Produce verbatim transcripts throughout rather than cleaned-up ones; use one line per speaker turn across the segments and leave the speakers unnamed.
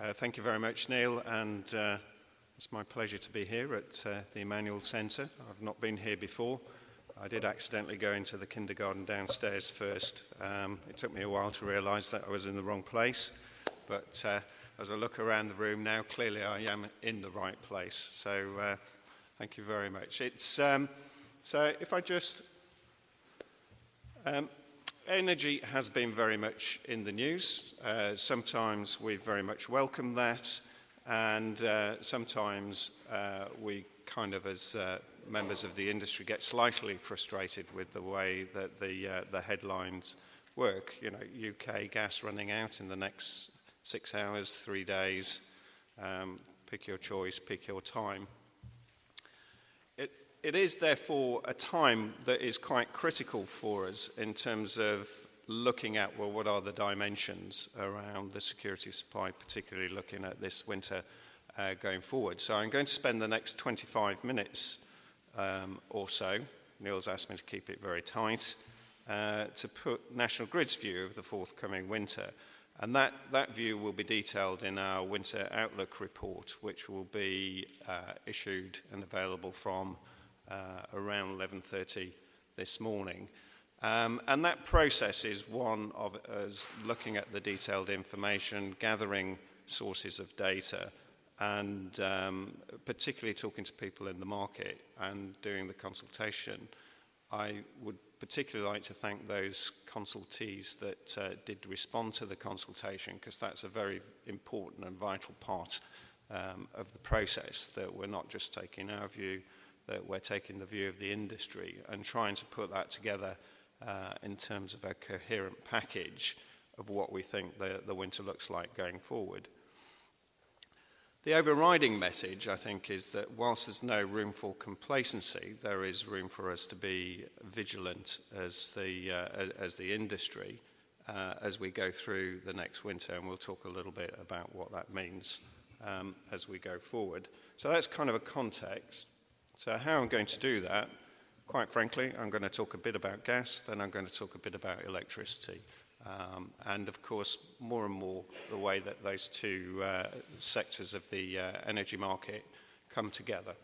Uh, thank you very much, Neil, and uh, it's my pleasure to be here at uh, the Emmanuel Centre. I've not been here before. I did accidentally go into the kindergarten downstairs first. Um, it took me a while to realise that I was in the wrong place, but uh, as I look around the room now, clearly I am in the right place. So uh, thank you very much. It's um, so if I just... Um, Energy has been very much in the news. Uh, sometimes we very much welcome that, and uh, sometimes uh, we kind of, as uh, members of the industry, get slightly frustrated with the way that the, uh, the headlines work. You know, U K gas running out in the next six hours, three days, um, pick your choice, pick your time. It is, therefore, a time that is quite critical for us in terms of looking at, well, what are the dimensions around the security of supply, particularly looking at this winter uh, going forward. So I'm going to spend the next twenty-five minutes um, or so, Neil's asked me to keep it very tight, uh, to put National Grid's view of the forthcoming winter. And that, that view will be detailed in our Winter Outlook report, which will be uh, issued and available from Uh, around eleven thirty this morning. Um, and that process is one of us looking at the detailed information, gathering sources of data, and um, particularly talking to people in the market and doing the consultation. I would particularly like to thank those consultees that uh, did respond to the consultation, because that's a very important and vital part um, of the process, that we're not just taking our view, that we're taking the view of the industry and trying to put that together uh, in terms of a coherent package of what we think the, the winter looks like going forward. The overriding message, I think, is that whilst there's no room for complacency, there is room for us to be vigilant as the, uh, as the industry uh, as we go through the next winter, and we'll talk a little bit about what that means um, as we go forward. So that's kind of a context. So how I'm going to do that, quite frankly, I'm going to talk a bit about gas, then I'm going to talk a bit about electricity. Um, and of course, more and more, the way that those two uh, sectors of the uh, energy market come together.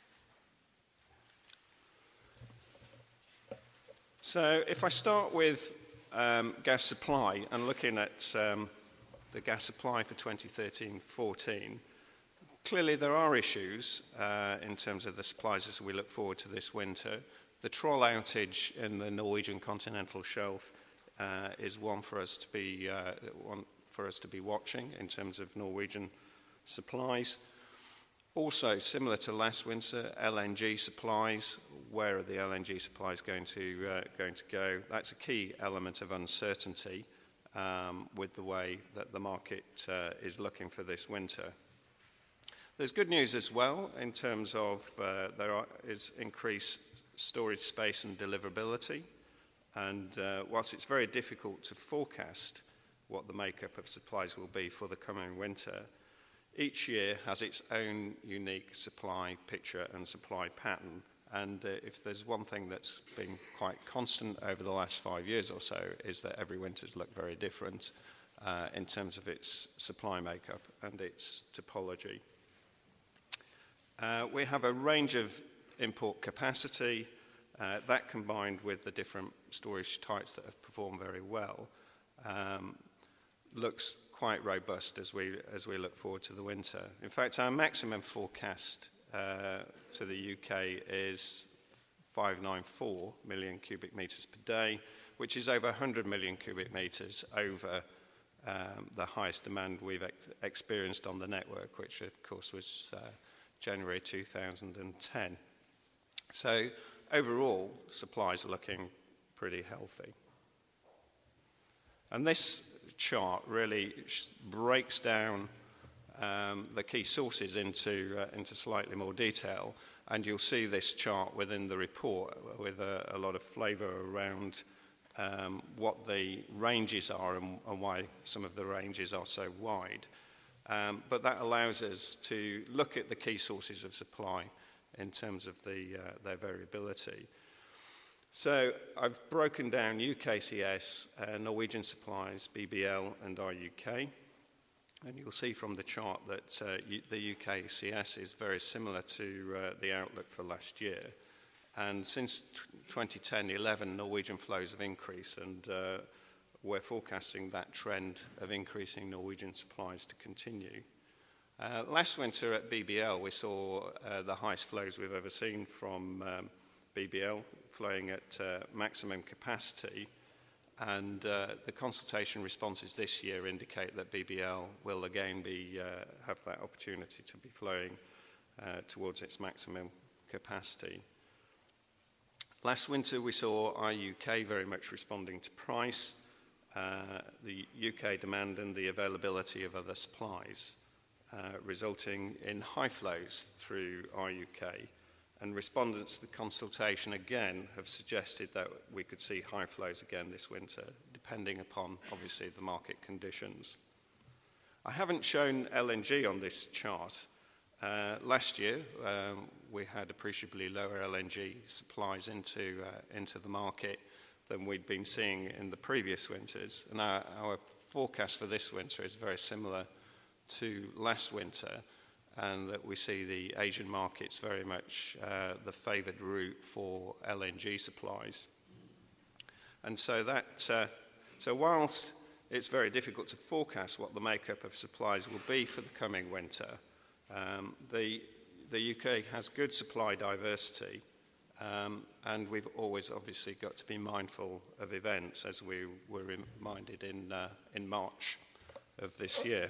So if I start with um, gas supply and looking at um, the gas supply for twenty thirteen fourteen, clearly there are issues uh, in terms of the supplies as we look forward to this winter. The Troll outage in the Norwegian continental shelf uh, is one for us to be uh, one for us to be watching in terms of Norwegian supplies. Also, similar to last winter, L N G supplies. Where are the L N G supplies going to uh, going to go? That's a key element of uncertainty um, with the way that the market uh, is looking for this winter. There's good news as well in terms of uh, there are, is increased storage space and deliverability. And uh, whilst it's very difficult to forecast what the makeup of supplies will be for the coming winter, each year has its own unique supply picture and supply pattern. And uh, if there's one thing that's been quite constant over the last five years or so, is that every winter's look very different uh, in terms of its supply makeup and its topology. Uh, we have a range of import capacity. Uh, that combined with the different storage types that have performed very well um, looks quite robust as we, as we look forward to the winter. In fact, our maximum forecast uh, to the U K is five hundred ninety-four million cubic metres per day, which is over one hundred million cubic metres over um, the highest demand we've ex experienced on the network, which of course was uh, January two thousand ten. So overall, supplies are looking pretty healthy. And this chart really breaks down um, the key sources into, uh, into slightly more detail. And you'll see this chart within the report with a, a lot of flavour around um, what the ranges are and, and why some of the ranges are so wide. Um, but that allows us to look at the key sources of supply in terms of the, uh, their variability. So I've broken down U K C S, uh, Norwegian supplies, B B L and R U K. And you'll see from the chart that uh, U- the U K C S is very similar to uh, the outlook for last year. And since t- twenty ten eleven, Norwegian flows have increased, and uh, we're forecasting that trend of increasing Norwegian supplies to continue. Uh, last winter at B B L, we saw uh, the highest flows we've ever seen from um, B B L, flowing at uh, maximum capacity. And uh, the consultation responses this year indicate that B B L will again be, uh, have that opportunity to be flowing uh, towards its maximum capacity. Last winter, we saw our U K very much responding to price, uh, the U K demand and the availability of other supplies, uh, resulting in high flows through our U K. And respondents to the consultation again have suggested that we could see high flows again this winter, depending upon, obviously, the market conditions. I haven't shown L N G on this chart. Uh, last year, um, we had appreciably lower L N G supplies into, uh, into the market than we'd been seeing in the previous winters. And our, our forecast for this winter is very similar to last winter, and that we see the Asian markets very much uh, the favoured route for L N G supplies. And so that, uh, so whilst it's very difficult to forecast what the makeup of supplies will be for the coming winter, um, the, the U K has good supply diversity, um, and we've always obviously got to be mindful of events, as we were reminded in, uh, in March of this year.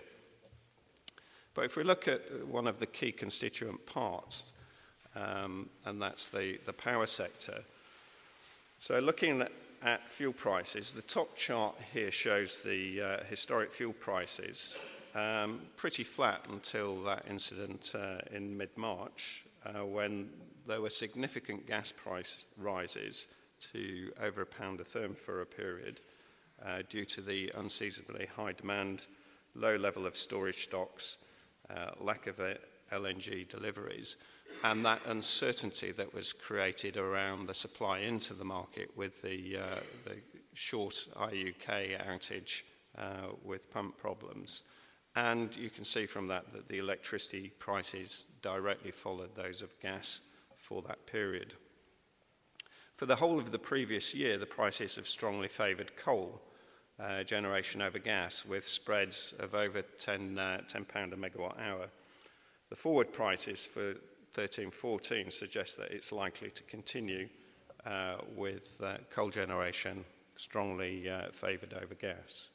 But if we look at one of the key constituent parts, um, and that's the, the power sector. So looking at, at fuel prices, the top chart here shows the uh, historic fuel prices, um, pretty flat until that incident uh, in mid-March, uh, when there were significant gas price rises to over a pound a therm for a period, uh, due to the unseasonably high demand, low level of storage stocks, Uh, lack of uh, L N G deliveries, and that uncertainty that was created around the supply into the market with the, uh, the short I U K outage uh, with pump problems. And you can see from that that the electricity prices directly followed those of gas for that period. For the whole of the previous year, the prices have strongly favoured coal Uh, generation over gas, with spreads of over ten, uh, ten pounds a megawatt hour. The forward prices for thirteen fourteen suggest that it's likely to continue uh, with uh, coal generation strongly uh, favoured over gas.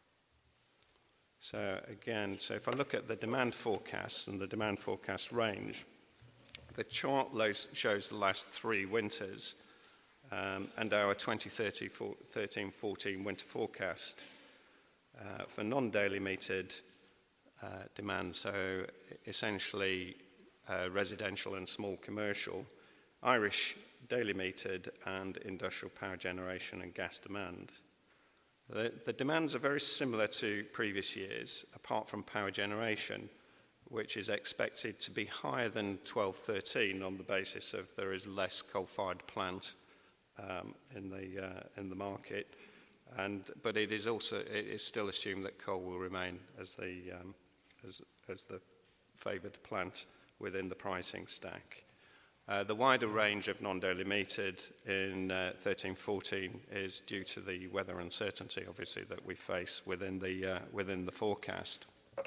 So again, so if I look at the demand forecasts and the demand forecast range, the chart shows the last three winters Um, and our twenty thirteen fourteen winter forecast uh, for non-daily metered uh, demand, so essentially uh, residential and small commercial, Irish daily metered and industrial power generation and gas demand. The, the demands are very similar to previous years, apart from power generation, which is expected to be higher than twelve thirteen on the basis of there is less coal-fired plant Um, in the uh, in the market, and but it is also it is still assumed that coal will remain as the um, as as the favoured plant within the pricing stack. Uh, the wider range of non-daily metered in uh, thirteen fourteen is due to the weather uncertainty, obviously, that we face within the uh, within the forecast.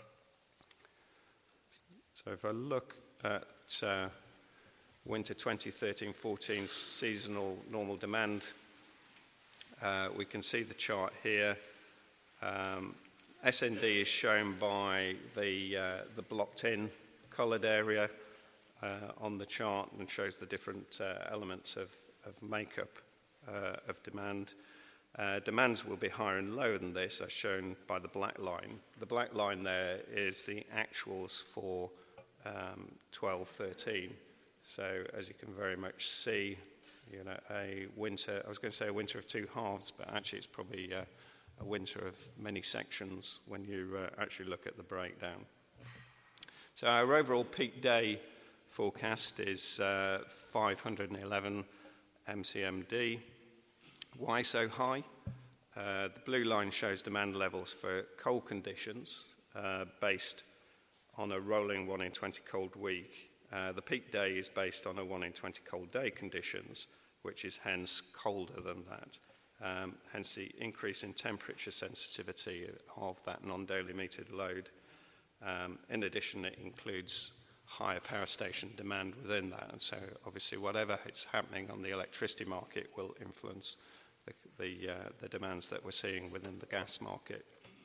So if I look at uh, winter twenty thirteen fourteen seasonal normal demand, uh, we can see the chart here. Um, S N D is shown by the, uh, the blocked-in coloured area uh, on the chart, and shows the different uh, elements of, of makeup uh, of demand. Uh, demands will be higher and lower than this, as shown by the black line. The black line there is the actuals for um, twelve thirteen. So as you can very much see, you know, a winter, I was going to say a winter of two halves, but actually it's probably uh, a winter of many sections when you uh, actually look at the breakdown. So our overall peak day forecast is uh, five hundred eleven M C M D. Why so high? Uh, the blue line shows demand levels for coal conditions, uh, based on a rolling one in twenty cold week. Uh, the peak day is based on a one in twenty cold day conditions, which is hence colder than that. Um, hence the increase in temperature sensitivity of that non-daily metered load. Um, in addition, it includes higher power station demand within that, and so obviously whatever is happening on the electricity market will influence the, the, uh, the demands that we're seeing within the gas market.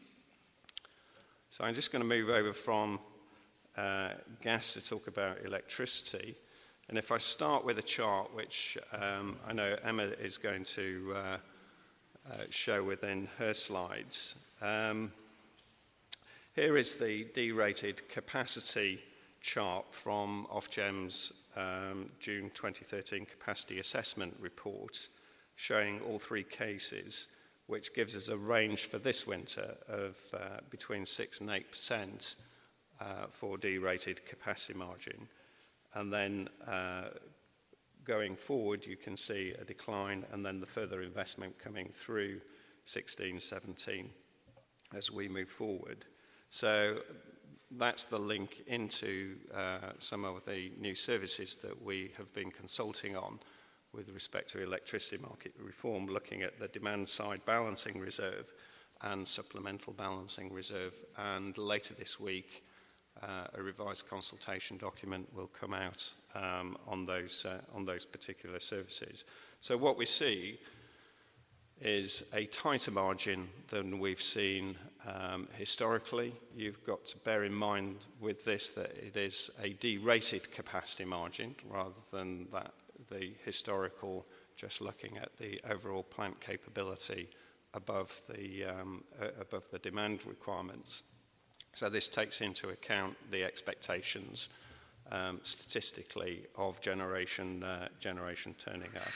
So I'm just going to move over from uh, gas to talk about electricity. And if I start with a chart, which um, I know Emma is going to uh, uh, show within her slides, um, here is the derated capacity chart from Ofgem's um, June twenty thirteen capacity assessment report, showing all three cases, which gives us a range for this winter of uh, between six and eight percent uh, for derated capacity margin. And then uh, going forward, you can see a decline and then the further investment coming through sixteen seventeen as we move forward. So that's the link into uh, some of the new services that we have been consulting on with respect to electricity market reform, looking at the demand side balancing reserve and supplemental balancing reserve. And later this week, uh, a revised consultation document will come out um, on those, uh, on those particular services. So what we see is a tighter margin than we've seen um, historically. You've got to bear in mind with this that it is a derated capacity margin rather than that the historical, just looking at the overall plant capability above the, um, uh, above the demand requirements. So this takes into account the expectations um, statistically of generation, uh, generation turning up.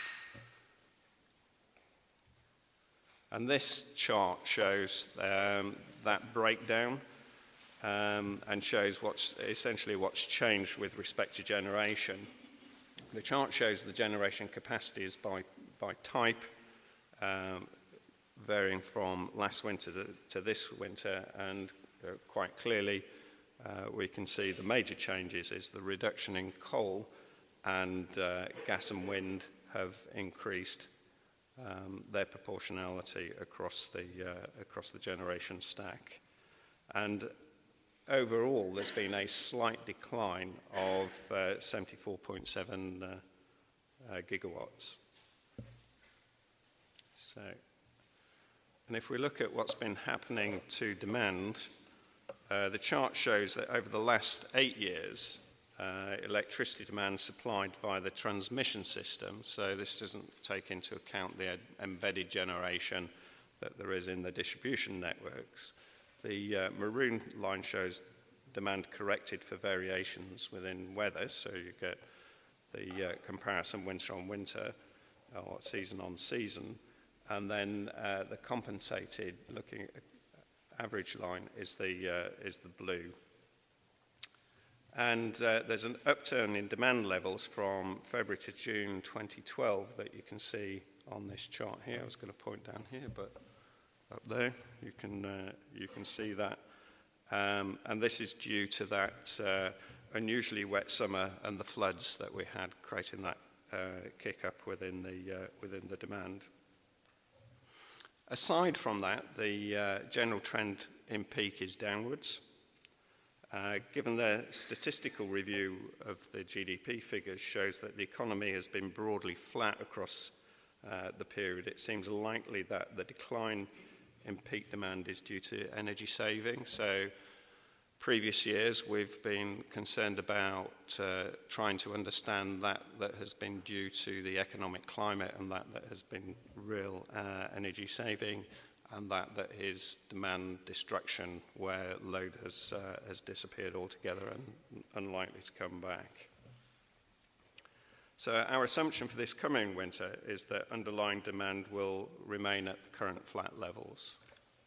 And this chart shows um, that breakdown um, and shows what's essentially what's changed with respect to generation. The chart shows the generation capacities by, by type, um, varying from last winter to, to this winter, and uh, quite clearly uh, we can see the major changes is the reduction in coal, and uh, gas and wind have increased Um, their proportionality across the, uh, across the generation stack. And overall, there's been a slight decline of uh, seventy-four point seven uh, uh, gigawatts. So, and if we look at what's been happening to demand, uh, the chart shows that over the last eight years, Uh, electricity demand supplied via the transmission system, so this doesn't take into account the ed- embedded generation that there is in the distribution networks. The uh, maroon line shows demand corrected for variations within weather, so you get the uh, comparison winter on winter or season on season, and then uh, the compensated looking at average line is the, uh, is the blue. And uh, there's an upturn in demand levels from February to June twenty twelve that you can see on this chart here. I was going to point down here, but up there you can, uh, you can see that. Um, and this is due to that uh, unusually wet summer and the floods that we had, creating that uh, kick up within the, uh, within the demand. Aside from that, the uh, general trend in peak is downwards. Uh, given the statistical review of the G D P figures shows that the economy has been broadly flat across uh, the period, it seems likely that the decline in peak demand is due to energy saving. So previous years we've been concerned about uh, trying to understand that that has been due to the economic climate and that that has been real uh, energy saving, and that that is demand destruction where load has, uh, has disappeared altogether and unlikely to come back. So our assumption for this coming winter is that underlying demand will remain at the current flat levels.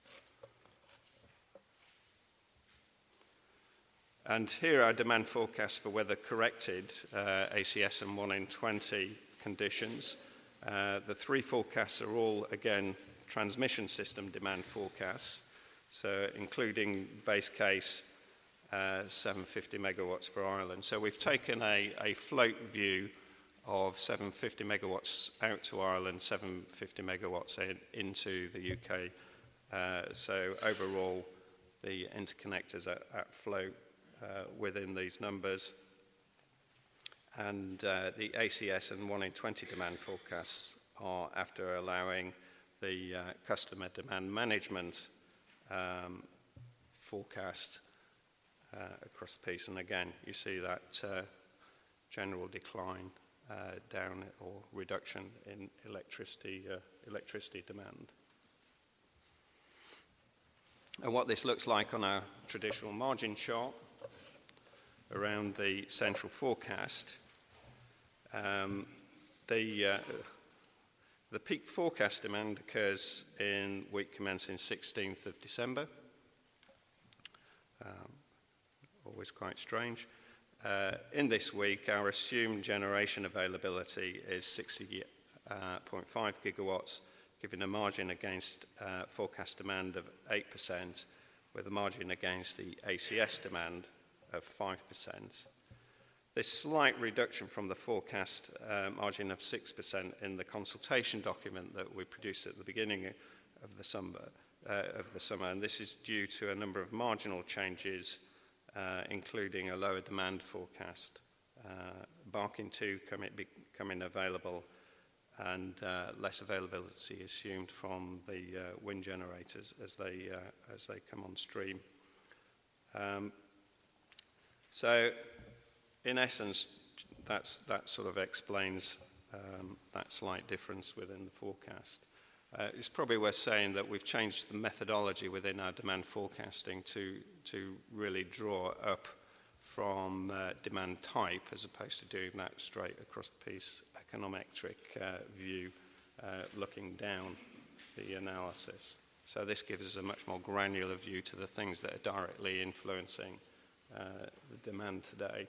And here are demand forecasts for weather corrected uh, A C S and one in twenty conditions. Uh, the three forecasts are all, again, transmission system demand forecasts. so including base case uh, seven hundred fifty megawatts for Ireland. So we've taken a, a float view of seven hundred fifty megawatts out to Ireland, seven hundred fifty megawatts in, into the U K. Uh, so overall, the interconnectors at, at float uh, within these numbers. And uh, the A C S and one in twenty demand forecasts are after allowing the uh, customer demand management um, forecast uh, across the piece. And again, you see that uh, general decline uh, down or reduction in electricity, uh, electricity demand. And what this looks like on a traditional margin chart around the central forecast, um, the, uh, the peak forecast demand occurs in week commencing sixteenth of December. Um, always quite strange. Uh, in this week, our assumed generation availability is sixty point five gigawatts, giving a margin against uh, forecast demand of eight percent, with a margin against the A C S demand of five percent. This slight reduction from the forecast uh, margin of six percent in the consultation document that we produced at the beginning of the summer, uh, of the summer, and this is due to a number of marginal changes, uh, including a lower demand forecast, uh, Barking two coming, becoming available, and uh, less availability assumed from the uh, wind generators as they, uh, as they come on stream. Um, so, in essence, that's, that sort of explains um, that slight difference within the forecast. Uh, it's probably worth saying that we've changed the methodology within our demand forecasting to, to really draw up from uh, demand type as opposed to doing that straight across the piece econometric uh, view, uh, looking down the analysis. So this gives us a much more granular view to the things that are directly influencing uh, the demand today.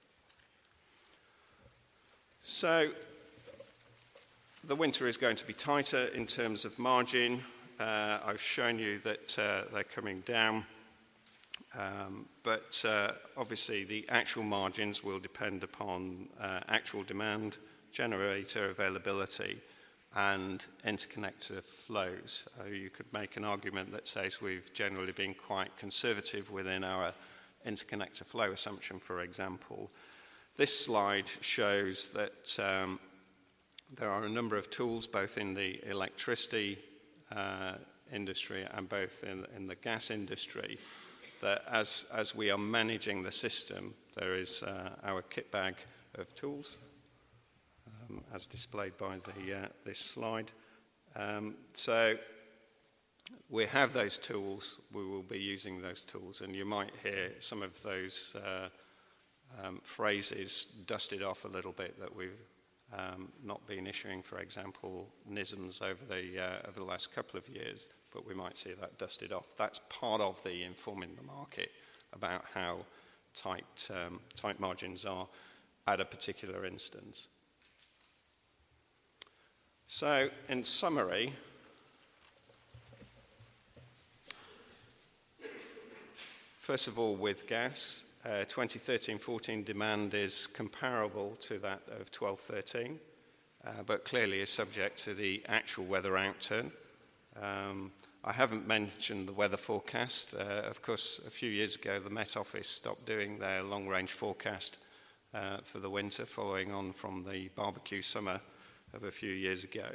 So the winter is going to be tighter in terms of margin. Uh, I've shown you that uh, they're coming down, um, but uh, obviously the actual margins will depend upon uh, actual demand, generator availability, and interconnector flows. Uh, you could make an argument that says we've generally been quite conservative within our interconnector flow assumption, for example. This slide shows that um, there are a number of tools both in the electricity uh, industry and both in, in the gas industry that as, as we are managing the system, there is uh, our kit bag of tools, um, as displayed by the, uh, this slide. Um, so we have those tools, we will be using those tools, and you might hear some of those uh, um, phrases dusted off a little bit that we've um, not been issuing, for example, N I S Ms over the, uh, over the last couple of years, but we might see that dusted off. That's part of the informing the market about how tight, um, tight margins are at a particular instance. So, in summary, first of all, with gas, uh, twenty thirteen fourteen demand is comparable to that of twelve thirteen, uh, but clearly is subject to the actual weather outturn. Um, I haven't mentioned the weather forecast. Uh, of course, a few years ago, the Met Office stopped doing their long-range forecast uh, for the winter, following on from the barbecue summer of a few years ago.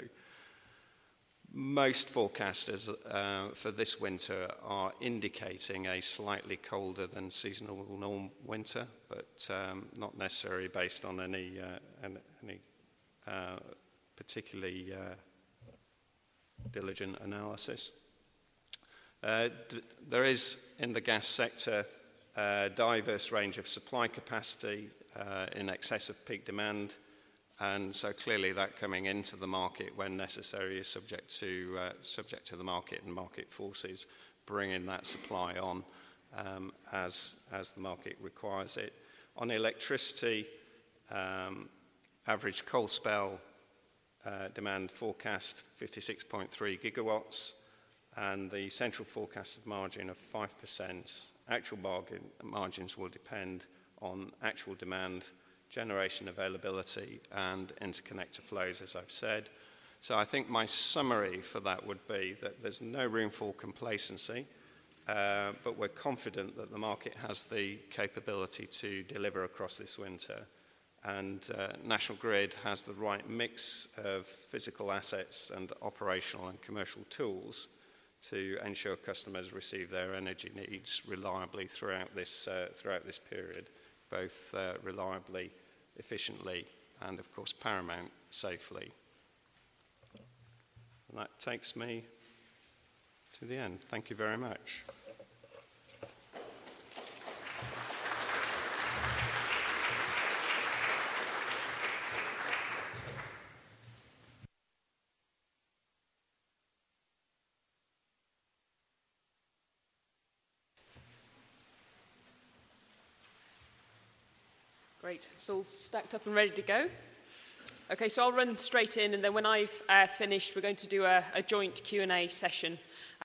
Most forecasters uh, for this winter are indicating a slightly colder than seasonal norm winter, but um, not necessarily based on any, uh, any uh, particularly uh, diligent analysis. Uh, d- there is, in the gas sector, a diverse range of supply capacity uh, in excess of peak demand, and so clearly that coming into the market when necessary is subject to, uh, subject to the market and market forces bringing that supply on um, as, as the market requires it. On electricity, um, average coal spell uh, demand forecast fifty-six point three gigawatts. and the central forecasted margin of five percent. Actual bargain, margins will depend on actual demand, generation availability, and interconnector flows, as I've said. So I think my summary for that would be that there's no room for complacency, uh, but we're confident that the market has the capability to deliver across this winter. And uh, National Grid has the right mix of physical assets and operational and commercial tools to ensure customers receive their energy needs reliably throughout this, uh, throughout this period, both uh, reliably, efficiently, and of course paramount, safely. And that takes me to the end. Thank you very much.
Great, it's all stacked up and ready to go. Okay, so I'll run straight in, and then when I've uh, finished, we're going to do a, a joint Q and A session.